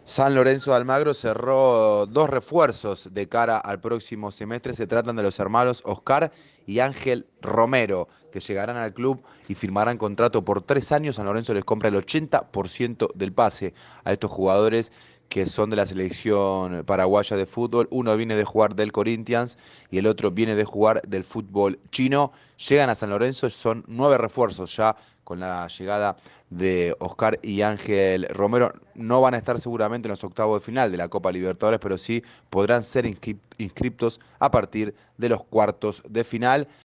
San Lorenzo de Almagro cerró dos refuerzos de cara al próximo semestre. Se tratan de los hermanos Oscar y Ángel Romero, que llegarán al club y firmarán contrato por 3 años. San Lorenzo les compra el 80% del pase a estos jugadores que son de la selección paraguaya de fútbol. Uno viene de jugar del Corinthians y el otro viene de jugar del fútbol chino. Llegan a San Lorenzo, son 9 refuerzos ya con la llegada de Oscar y Ángel Romero. No van a estar seguramente en los octavos de final de la Copa Libertadores, pero sí podrán ser inscriptos a partir de los cuartos de final.